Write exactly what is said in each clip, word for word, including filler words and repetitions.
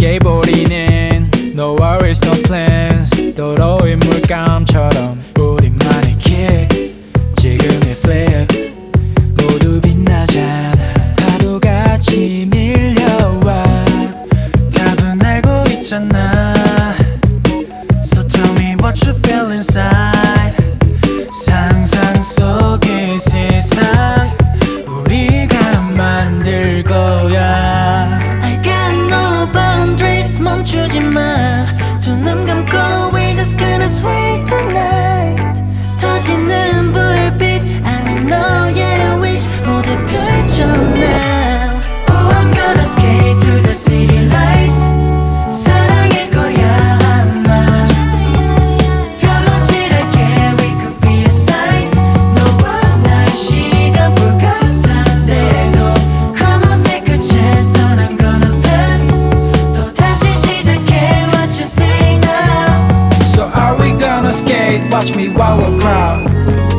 깨버리는 No worries no plans 도로인 물감처럼 우리만의 길 지금의 flip 모두 빛나잖아 파도같이 밀려와 답은 알고 있잖아 So tell me what you feel inside 상상 속의 세상 우리가 만들 거야 I got no boundaries 멈추지 마 두 눈 감고 we're just gonna sway tonight 터지는 불빛 안에 너의 wish 모두 펼쳐 now Oh I'm gonna skate through the city lights 사랑일 거야 아마 별로 지랄게 we could be a sight 너와 날 시간 불같은데도 Come on take a chance 넌 I'm gonna pass 또 다시 시작해 what you say now So are we gonna skate? Watch me wow a crowd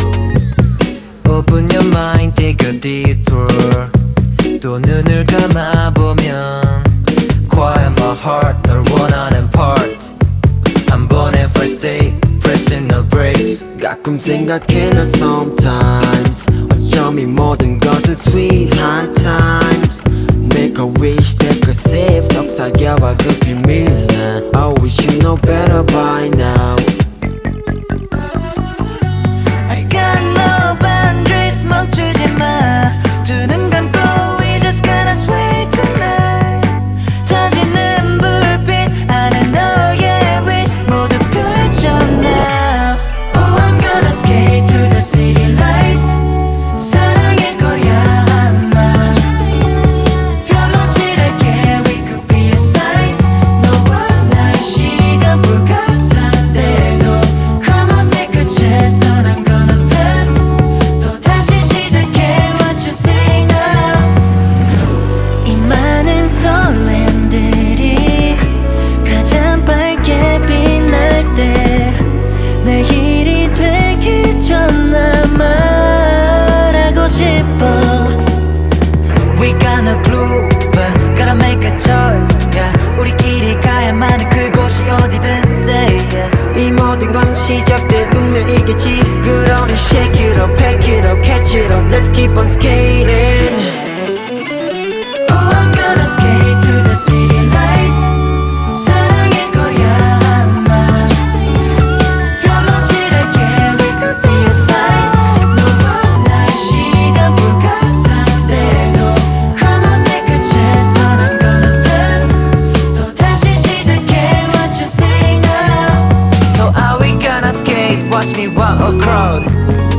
Open your mind, take a detour 또 눈을 감아보면 Quiet my heart, 널 원하는 part 한 번의 first date, pressing the brakes 가끔 생각해 난 sometimes 어쩜 이 모든 것은 sweet high times Make a wish, take a sip 속삭여봐 그 비밀 난 I wish you know better by now I got no boundaries 멈추지 마 두 눈 감고 we just gonna sway tonight 터지는 불빛 안에 너의 wish 모두 펼쳐 now Oh I'm gonna skate through the city lights 사랑일 거야 아마 별로 지랄게 we could be a sight 너와 날 시간 불같은데도 Come on take a chance 넌 I'm gonna pass 또 다시 시작해 what you say now 이 많은 설렘들이 가장 밝게 빛날 때 내일이 되기 전 난 말하고 싶어 We got no clue but gotta make a choice yeah. 우리끼리 가야만 그곳이 어디든 say yes 이 모든 건 시작된 운명이겠지 그러니 shake it up, pack it up, catch it up Let's keep on skating Oh I'm gonna skate through the city lights 사랑일 거야 아마 별로 지랄게 we could be a sight 너와 날 시간 불같은데도 Come on take a chance 넌 I'm gonna pass 또 다시 시작해 what you say now So are we gonna skate? Watch me walk a crowd